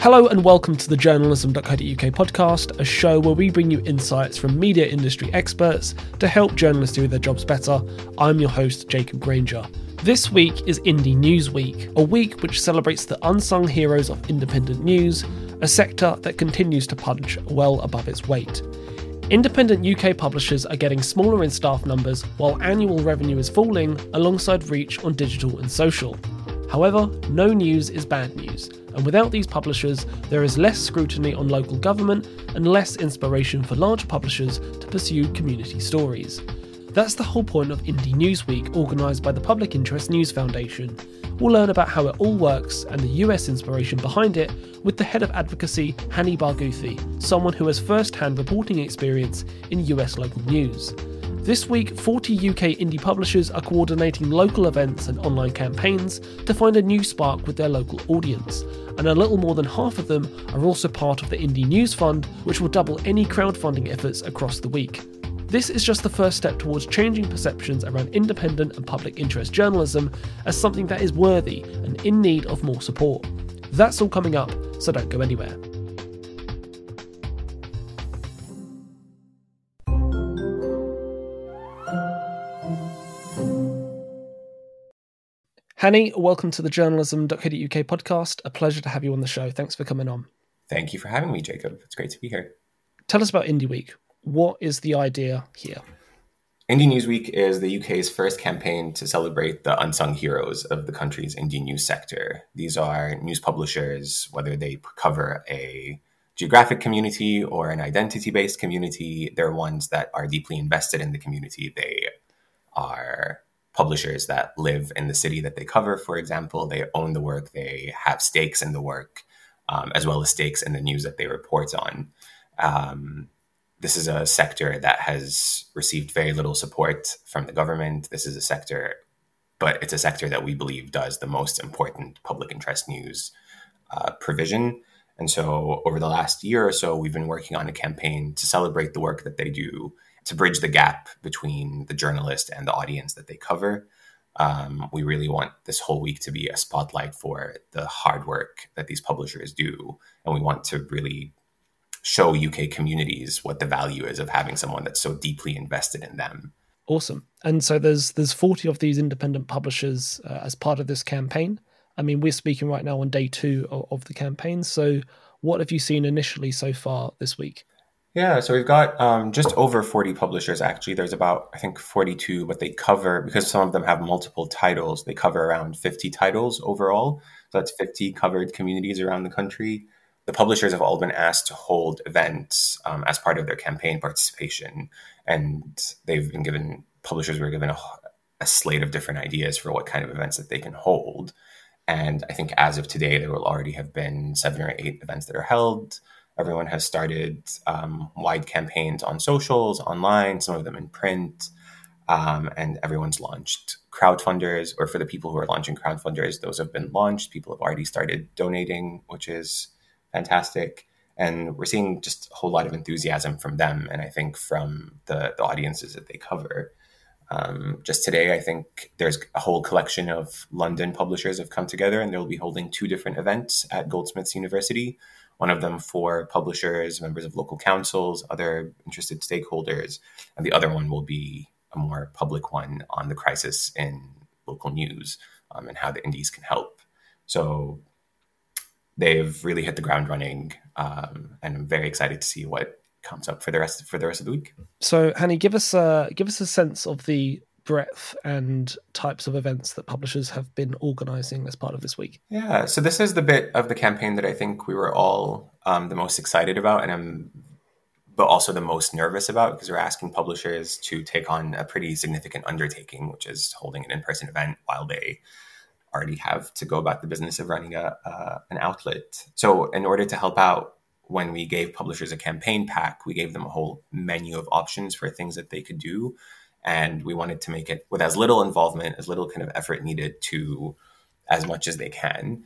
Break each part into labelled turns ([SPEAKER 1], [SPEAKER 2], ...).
[SPEAKER 1] Hello and welcome to the journalism.co.uk podcast, a show where we bring you insights from media industry experts to help journalists do their jobs better. I'm your host, Jacob Granger. This week is Indie News Week, a week which celebrates the unsung heroes of independent news, a sector that continues to punch well above its weight. Independent UK publishers are getting smaller in staff numbers while annual revenue is falling alongside reach on digital and social. However, no news is bad news, and without these publishers, there is less scrutiny on local government and less inspiration for large publishers to pursue community stories. That's the whole point of Indie News Week, organised by the Public Interest News Foundation. We'll learn about how it all works and the US inspiration behind it with the head of advocacy, Hani Barghouti, someone who has first-hand reporting experience in US local news. This week, 40 UK indie publishers are coordinating local events and online campaigns to find a new spark with their local audience, and a little more than half of them are also part of the Indie News Fund, which will double any crowdfunding efforts across the week. This is just the first step towards changing perceptions around independent and public interest journalism as something that is worthy and in need of more support. That's all coming up, so don't go anywhere. Hani, welcome to the journalism.co.uk podcast. A pleasure to have you on the show. Thanks for coming on.
[SPEAKER 2] Thank you for having me, Jacob. It's great to be here.
[SPEAKER 1] Tell us about Indie Week. What is the idea here?
[SPEAKER 2] Indie News Week is the UK's first campaign to celebrate the unsung heroes of the country's indie news sector. These are news publishers, whether they cover a geographic community or an identity-based community. They're ones that are deeply invested in the community. They are publishers that live in the city that they cover, for example. They own the work, they have stakes in the work, as well as stakes in the news that they report on. This is a sector that has received very little support from the government. This is a sector, but it's a sector that we believe does the most important public interest news provision. And so over the last year or so, we've been working on a campaign to celebrate the work that they do, to bridge the gap between the journalist and the audience that they cover. We really want this whole week to be a spotlight for the hard work that these publishers do. And we want to really show UK communities what the value is of having someone that's so deeply invested in them.
[SPEAKER 1] Awesome. And so there's 40 of these independent publishers as part of this campaign. I mean, we're speaking right now on day 2 of the campaign. So what have you seen initially so far this week?
[SPEAKER 2] Yeah, so we've got just over 40 publishers, actually. There's about, I think, 42, but they cover, because some of them have multiple titles, they cover around 50 titles overall. So that's 50 covered communities around the country. The publishers have all been asked to hold events as part of their campaign participation. And publishers were given a slate of different ideas for what kind of events that they can hold. And I think as of today, there will already have been 7 or 8 events that are held. Everyone has started wide campaigns on socials, online, some of them in print, and everyone's launched crowdfunders, or for the people who are launching crowdfunders, those have been launched. People have already started donating, which is fantastic. And we're seeing just a whole lot of enthusiasm from them, and I think from the audiences that they cover. Just today, I think there's a whole collection of London publishers have come together, and they'll be holding 2 different events at Goldsmiths University. One of them for publishers, members of local councils, other interested stakeholders. And the other one will be a more public one on the crisis in local news and how the indies can help. So they've really hit the ground running, and I'm very excited to see what comes up for the rest of the week.
[SPEAKER 1] So, Hani, give us a sense of the breadth and types of events that publishers have been organising as part of this week.
[SPEAKER 2] Yeah, so this is the bit of the campaign that I think we were all the most excited about, but also the most nervous about, because we're asking publishers to take on a pretty significant undertaking, which is holding an in-person event while they already have to go about the business of running an outlet. So in order to help out, when we gave publishers a campaign pack, we gave them a whole menu of options for things that they could do. And we wanted to make it with as little involvement, as little kind of effort needed to as much as they can.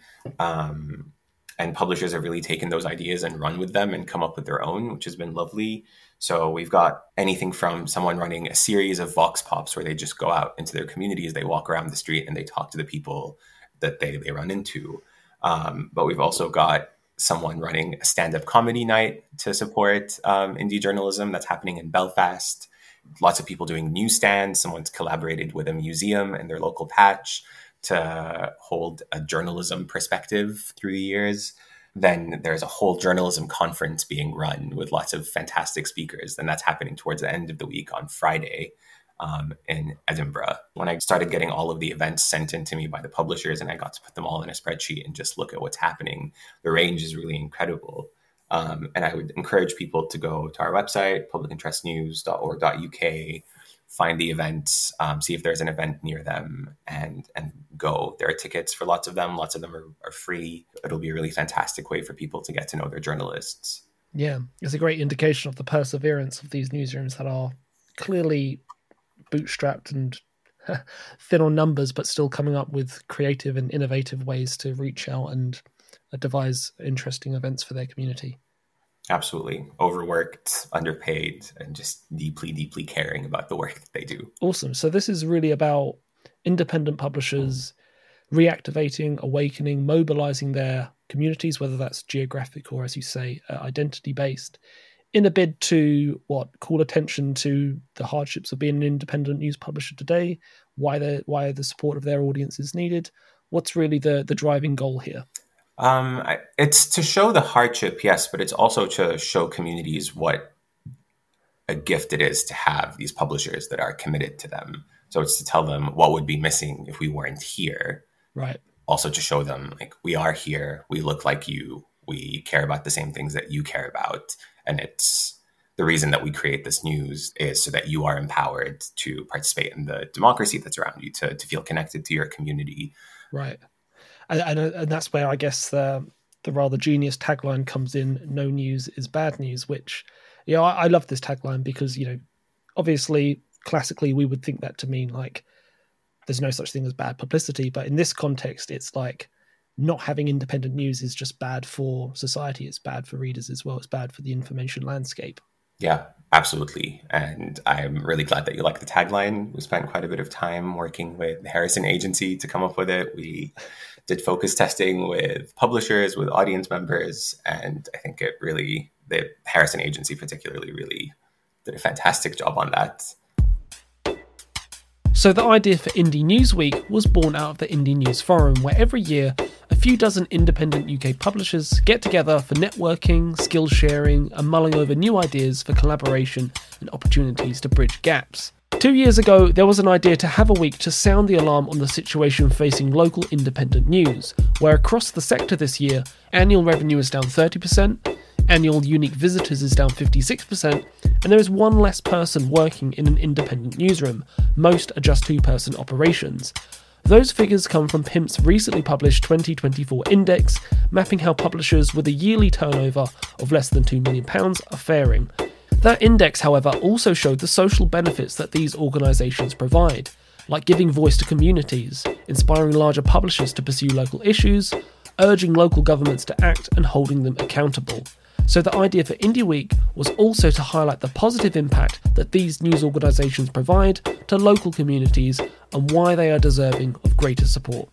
[SPEAKER 2] And publishers have really taken those ideas and run with them and come up with their own, which has been lovely. So we've got anything from someone running a series of vox pops where they just go out into their communities, they walk around the street and they talk to the people that they run into. But we've also got someone running a stand-up comedy night to support indie journalism that's happening in Belfast. Lots of people doing newsstands. Someone's collaborated with a museum in their local patch to hold a journalism perspective through the years. Then there's a whole journalism conference being run with lots of fantastic speakers. And that's happening towards the end of the week on Friday in Edinburgh. When I started getting all of the events sent in to me by the publishers and I got to put them all in a spreadsheet and just look at what's happening, the range is really incredible. And I would encourage people to go to our website, publicinterestnews.org.uk, find the events, see if there's an event near them and go. There are tickets for lots of them. Lots of them are free. It'll be a really fantastic way for people to get to know their journalists.
[SPEAKER 1] Yeah, it's a great indication of the perseverance of these newsrooms that are clearly bootstrapped and thin on numbers, but still coming up with creative and innovative ways to reach out and devise interesting events for their community.
[SPEAKER 2] Absolutely. Overworked, underpaid, and just deeply, deeply caring about the work that they do.
[SPEAKER 1] Awesome. So this is really about independent publishers reactivating, awakening, mobilizing their communities, whether that's geographic or, as you say, identity-based, in a bid to call attention to the hardships of being an independent news publisher today, why the support of their audience is needed. What's really the driving goal here?
[SPEAKER 2] It's to show the hardship, yes, but it's also to show communities what a gift it is to have these publishers that are committed to them. So it's to tell them what would be missing if we weren't here.
[SPEAKER 1] Right.
[SPEAKER 2] Also to show them, like, we are here, we look like you, we care about the same things that you care about. And it's the reason that we create this news is so that you are empowered to participate in the democracy that's around you, to feel connected to your community.
[SPEAKER 1] Right. And that's where I guess the rather genius tagline comes in: no news is bad news, which, I love this tagline because, obviously, classically, we would think that to mean like there's no such thing as bad publicity. But in this context, it's like not having independent news is just bad for society. It's bad for readers as well. It's bad for the information landscape.
[SPEAKER 2] Yeah, absolutely. And I'm really glad that you like the tagline. We spent quite a bit of time working with the Harrison Agency to come up with it. We did focus testing with publishers, with audience members. And I think the Harrison Agency particularly really did a fantastic job on that.
[SPEAKER 1] So the idea for Indie News Week was born out of the Indie News Forum, where every year a few dozen independent UK publishers get together for networking, skill sharing, and mulling over new ideas for collaboration and opportunities to bridge gaps. 2 years ago, there was an idea to have a week to sound the alarm on the situation facing local independent news, where across the sector this year, annual revenue is down 30%, annual unique visitors is down 56%, and there is one less person working in an independent newsroom. Most are just two-person operations. Those figures come from PIMP's recently published 2024 index, mapping how publishers with a yearly turnover of less than £2 million are faring. That index, however, also showed the social benefits that these organisations provide, like giving voice to communities, inspiring larger publishers to pursue local issues, urging local governments to act and holding them accountable. So the idea for Indie Week was also to highlight the positive impact that these news organisations provide to local communities and why they are deserving of greater support.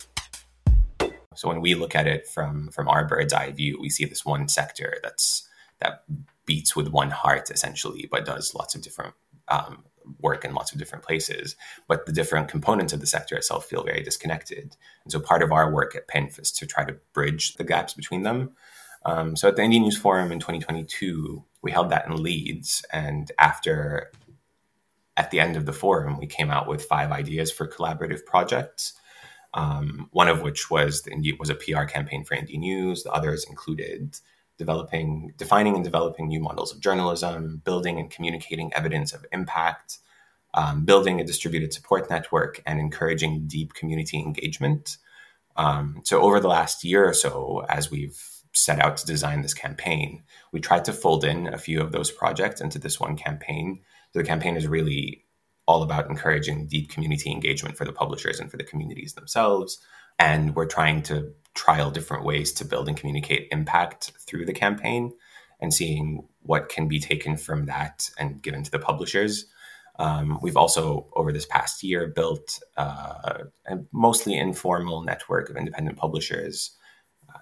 [SPEAKER 2] So when we look at it from our bird's eye view, we see this one sector that beats with one heart, essentially, but does lots of different work in lots of different places. But the different components of the sector itself feel very disconnected. And so part of our work at PINF is to try to bridge the gaps between them. So at the Indie News Forum in 2022, we held that in Leeds. And at the end of the forum, we came out with 5 ideas for collaborative projects. One of which was a PR campaign for Indie News. The others included defining and developing new models of journalism, building and communicating evidence of impact, building a distributed support network, and encouraging deep community engagement. So over the last year or so, as we've set out to design this campaign, we tried to fold in a few of those projects into this one campaign. So the campaign is really all about encouraging deep community engagement for the publishers and for the communities themselves. And we're trying to trial different ways to build and communicate impact through the campaign and seeing what can be taken from that and given to the publishers. We've also, over this past year, built a mostly informal network of independent publishers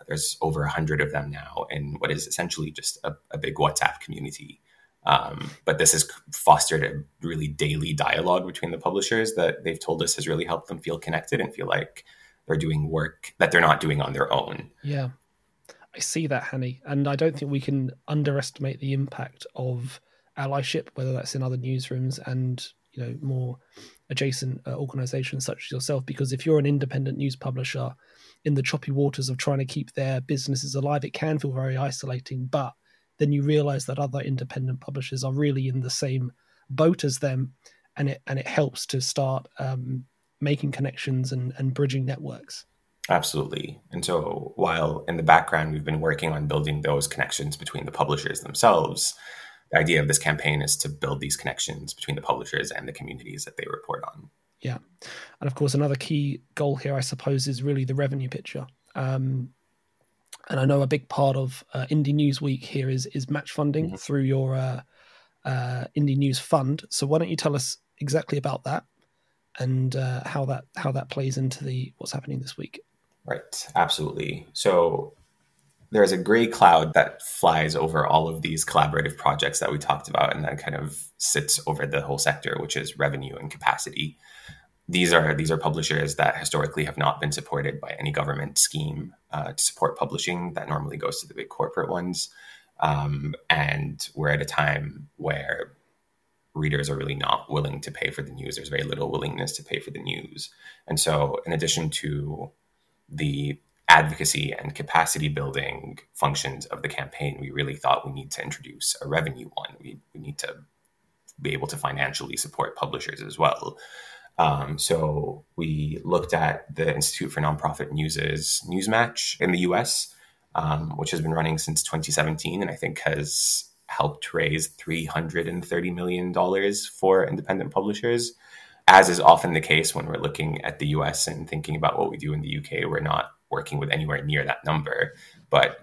[SPEAKER 2] There's over 100 of them now in what is essentially just a big WhatsApp community. But this has fostered a really daily dialogue between the publishers that they've told us has really helped them feel connected and feel like they're doing work that they're not doing on their own.
[SPEAKER 1] Yeah, I see that, Hani. And I don't think we can underestimate the impact of allyship, whether that's in other newsrooms and, more adjacent organizations such as yourself. Because if you're an independent news publisher in the choppy waters of trying to keep their businesses alive, it can feel very isolating. But then you realize that other independent publishers are really in the same boat as them, and it helps to start making connections and bridging networks.
[SPEAKER 2] Absolutely. And so while in the background we've been working on building those connections between the publishers themselves, the idea of this campaign is to build these connections between the publishers and the communities that they report on.
[SPEAKER 1] Yeah. And of course, another key goal here, I suppose, is really the revenue picture. And I know a big part of Indie News Week here is match funding through your Indie News Fund. So why don't you tell us exactly about that and how that plays into what's happening this week?
[SPEAKER 2] Right, absolutely. So there's a gray cloud that flies over all of these collaborative projects that we talked about, and that kind of sits over the whole sector, which is revenue and capacity. These are publishers that historically have not been supported by any government scheme to support publishing that normally goes to the big corporate ones. And we're at a time where readers are really not willing to pay for the news. There's very little willingness to pay for the news. And so in addition to the advocacy and capacity building functions of the campaign, we really thought we need to introduce a revenue one. We need to be able to financially support publishers as well. So we looked at the Institute for Nonprofit News's Newsmatch in the US, which has been running since 2017, and I think has helped raise $330 million for independent publishers. As is often the case when we're looking at the US and thinking about what we do in the UK, we're not working with anywhere near that number. But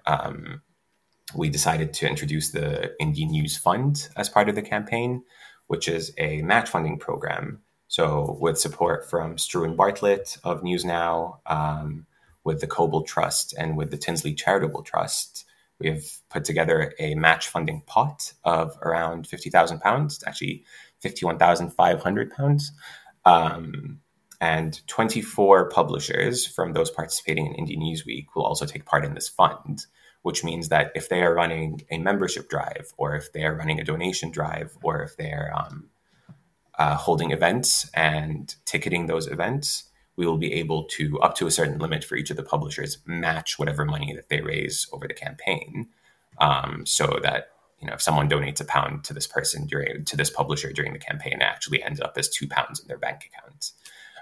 [SPEAKER 2] we decided to introduce the Indie News Fund as part of the campaign, which is a match funding program. So with support from Struan Bartlett of NewsNow, with the Coble Trust and with the Tinsley Charitable Trust, we have put together a match funding pot of around £50,000, actually £51,500. And 24 publishers from those participating in Indie News Week will also take part in this fund, which means that if they are running a membership drive, or if they are running a donation drive, or if they're holding events and ticketing those events, we will be able to, up to a certain limit for each of the publishers, match whatever money that they raise over the campaign. So that, if someone donates £1 to this person to this publisher during the campaign, it actually ends up as £2 in their bank account.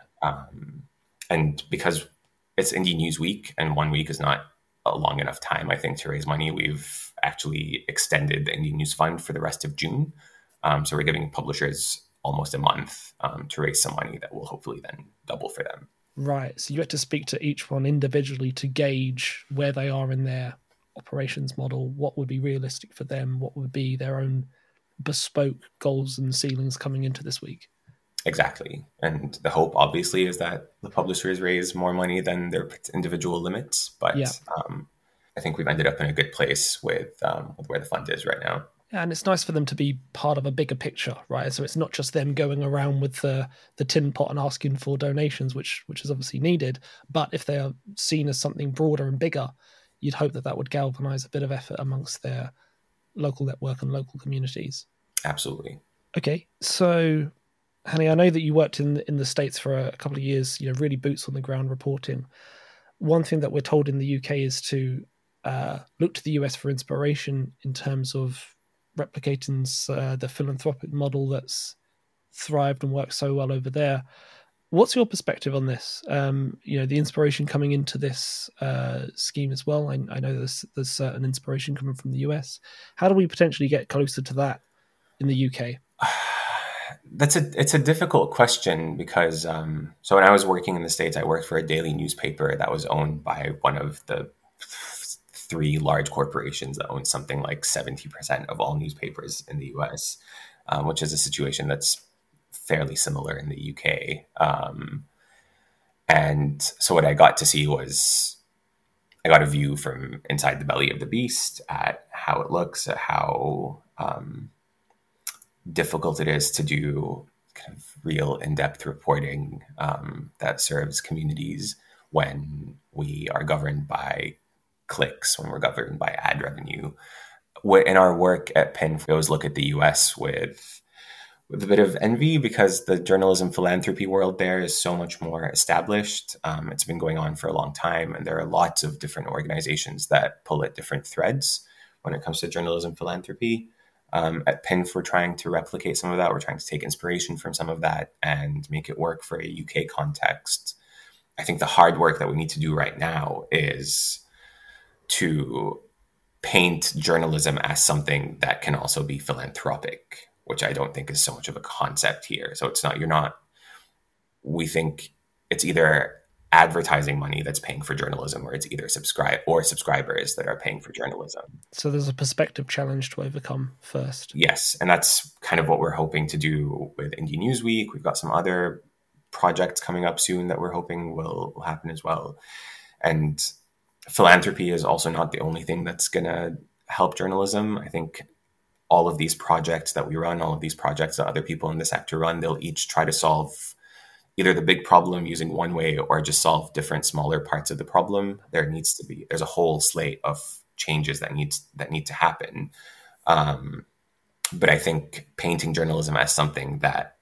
[SPEAKER 2] And because it's Indie News Week and 1 week is not a long enough time, I think, to raise money, we've actually extended the Indie News Fund for the rest of June. So we're giving publishers almost a month to raise some money that will hopefully then double for them.
[SPEAKER 1] Right. So you had to speak to each one individually to gauge where they are in their operations model, what would be realistic for them, what would be their own bespoke goals and ceilings coming into this week.
[SPEAKER 2] Exactly. And the hope, obviously, is that the publishers raise more money than their individual limits. But yeah. I think we've ended up in a good place with where the fund is right now.
[SPEAKER 1] Yeah, and it's nice for them to be part of a bigger picture, right? So it's not just them going around with the tin pot and asking for donations, which is obviously needed. But if they are seen as something broader and bigger, you'd hope that would galvanize a bit of effort amongst their local network and local communities.
[SPEAKER 2] Absolutely.
[SPEAKER 1] Okay, so Hani, I know that you worked in the States for a couple of years, really boots on the ground reporting. One thing that we're told in the UK is to look to the US for inspiration in terms of replicating the philanthropic model that's thrived and worked so well over there. What's your perspective on this? The inspiration coming into this scheme as well. I know there's certain inspiration coming from the US. How do we potentially get closer to that in the UK?
[SPEAKER 2] It's a difficult question because so when I was working in the States, I worked for a daily newspaper that was owned by one of the 3 large corporations that own something like 70% of all newspapers in the US, which is a situation that's fairly similar in the UK. And so what I got to see was I got a view from inside the belly of the beast at how it looks, at how difficult it is to do kind of real in-depth reporting that serves communities when we are governed by clicks, when we're governed by ad revenue. In our work at PIN, we always look at the US with a bit of envy because the journalism philanthropy world there is so much more established. It's been going on for a long time, and there are lots of different organizations that pull at different threads when it comes to journalism philanthropy. At PINF, we're trying to replicate some of that. We're trying to take inspiration from some of that and make it work for a UK context. I think the hard work that we need to do right now is to paint journalism as something that can also be philanthropic, which I don't think is so much of a concept here. So we think it's either advertising money that's paying for journalism, or it's either subscribers that are paying for journalism.
[SPEAKER 1] So there's a perspective challenge to overcome first.
[SPEAKER 2] Yes, and that's kind of what we're hoping to do with Indie Newsweek. We've got some other projects coming up soon that we're hoping will happen as well. And philanthropy is also not the only thing that's going to help journalism. I think all of these projects that we run, all of these projects that other people in the sector run, they'll each try to solve either the big problem using one way or just solve different smaller parts of the problem. There's a whole slate of changes that need to happen. But I think painting journalism as something that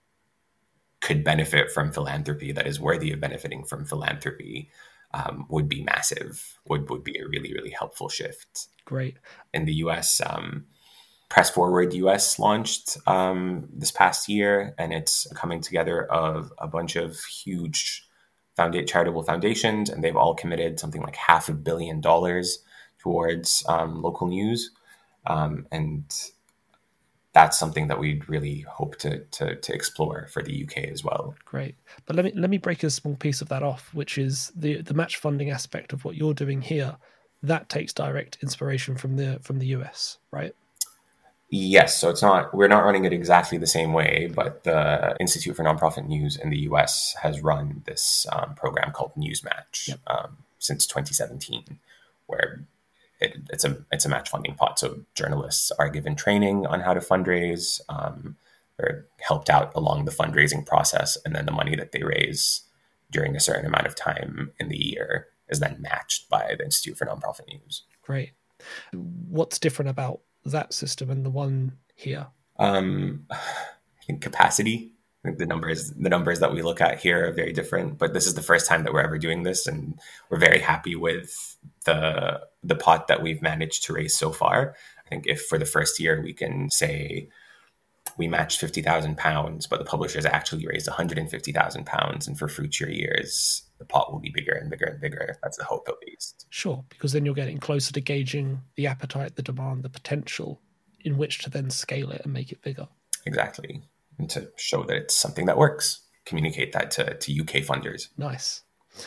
[SPEAKER 2] could benefit from philanthropy, that is worthy of benefiting from philanthropy, would be massive, would be a really, really helpful shift.
[SPEAKER 1] Great.
[SPEAKER 2] In the US, Press Forward US launched this past year, and it's coming together of a bunch of huge charitable foundations, and they've all committed something like $500 million towards local news. And that's something that we'd really hope to explore for the UK as well.
[SPEAKER 1] Great. But let me break a small piece of that off, which is the match funding aspect of what you're doing here. That takes direct inspiration from the US, right?
[SPEAKER 2] Yes, so we're not running it exactly the same way, but the Institute for Nonprofit News in the US has run this program called Newsmatch since 2017, where it's a match funding pot. So journalists are given training on how to fundraise, or helped out along the fundraising process, and then the money that they raise during a certain amount of time in the year is then matched by the Institute for Nonprofit News.
[SPEAKER 1] Great. What's different about that system and the one here?
[SPEAKER 2] I think capacity. I think the numbers that we look at here are very different, but this is the first time that we're ever doing this, and we're very happy with the pot that we've managed to raise so far. I think if for the first year we can say we matched £50,000, but the publishers actually raised £150,000, and for future years the pot will be bigger and bigger and bigger. That's the hope, at least.
[SPEAKER 1] Sure, because then you're getting closer to gauging the appetite, the demand, the potential in which to then scale it and make it bigger.
[SPEAKER 2] Exactly. And to show that it's something that works, communicate that to UK funders.
[SPEAKER 1] Nice.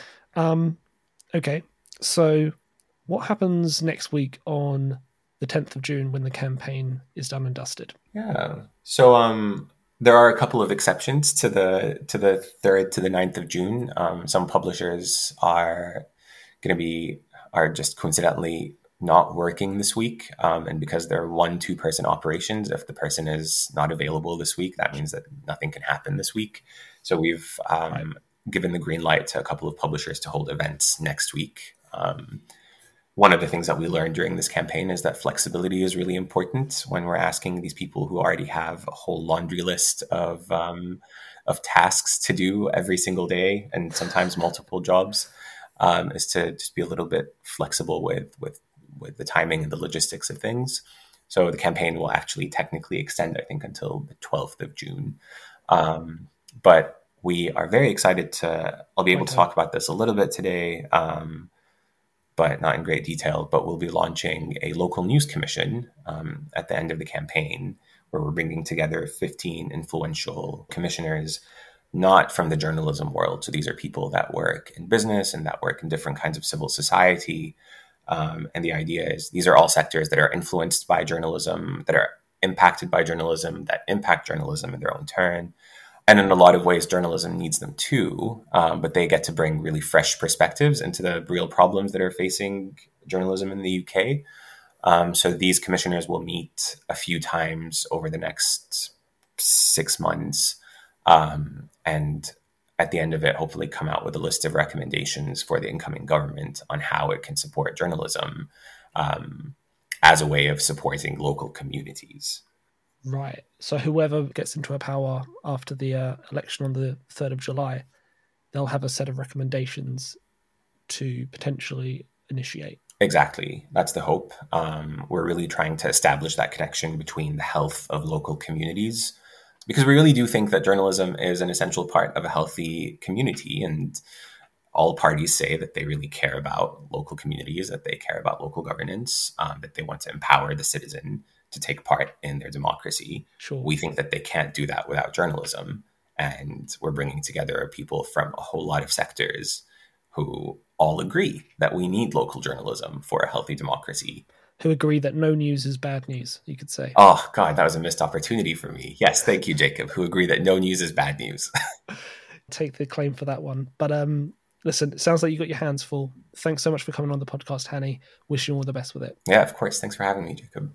[SPEAKER 1] Okay, so what happens next week on the 10th of June when the campaign is done and dusted?
[SPEAKER 2] Yeah. So there are a couple of exceptions to the 3rd to the 9th of June. Some publishers are just coincidentally not working this week. And because they're 1-2 person operations, if the person is not available this week, that means that nothing can happen this week. So we've given the green light to a couple of publishers to hold events next week. One of the things that we learned during this campaign is that flexibility is really important when we're asking these people who already have a whole laundry list of tasks to do every single day, and sometimes multiple jobs, is to just be a little bit flexible with the timing and the logistics of things. So the campaign will actually technically extend, I think, until the 12th of June. But we are very excited I'll be able to talk about this a little bit today, but not in great detail. But we'll be launching a local news commission at the end of the campaign, where we're bringing together 15 influential commissioners, not from the journalism world. So these are people that work in business and that work in different kinds of civil society. And the idea is these are all sectors that are influenced by journalism, that are impacted by journalism, that impact journalism in their own turn. And in a lot of ways, journalism needs them too, but they get to bring really fresh perspectives into the real problems that are facing journalism in the UK. So these commissioners will meet a few times over the next 6 months, and at the end of it, hopefully come out with a list of recommendations for the incoming government on how it can support journalism as a way of supporting local communities.
[SPEAKER 1] Right. So whoever gets into a power after the election on the 3rd of July, they'll have a set of recommendations to potentially initiate.
[SPEAKER 2] Exactly. That's the hope. We're really trying to establish that connection between the health of local communities, because we really do think that journalism is an essential part of a healthy community. And all parties say that they really care about local communities, that they care about local governance, that they want to empower the citizen to take part in their democracy.
[SPEAKER 1] Sure.
[SPEAKER 2] We think that they can't do that without journalism. And we're bringing together people from a whole lot of sectors who all agree that we need local journalism for a healthy democracy.
[SPEAKER 1] Who agree that no news is bad news, you could say.
[SPEAKER 2] Oh, God, that was a missed opportunity for me. Yes, thank you, Jacob. Who agree that no news is bad news.
[SPEAKER 1] Take the claim for that one. But listen, it sounds like you got your hands full. Thanks so much for coming on the podcast, Hani. Wish you all the best with it.
[SPEAKER 2] Yeah, of course. Thanks for having me, Jacob.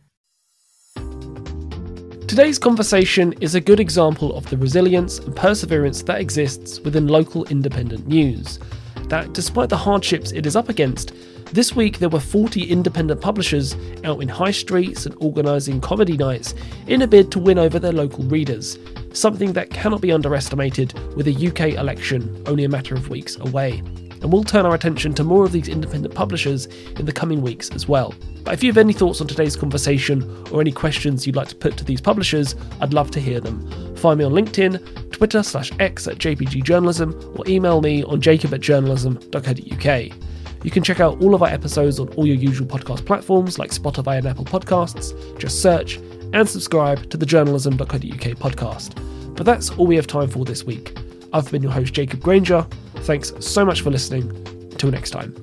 [SPEAKER 1] Today's conversation is a good example of the resilience and perseverance that exists within local independent news. That despite the hardships it is up against, this week there were 40 independent publishers out in high streets and organising comedy nights in a bid to win over their local readers, something that cannot be underestimated with a UK election only a matter of weeks away. And we'll turn our attention to more of these independent publishers in the coming weeks as well. But if you have any thoughts on today's conversation or any questions you'd like to put to these publishers, I'd love to hear them. Find me on LinkedIn, Twitter/X @JPGJournalism, or email me on jacob@journalism.co.uk. You can check out all of our episodes on all your usual podcast platforms like Spotify and Apple Podcasts. Just search and subscribe to the journalism.co.uk podcast. But that's all we have time for this week. I've been your host, Jacob Granger. Thanks so much for listening. Until next time.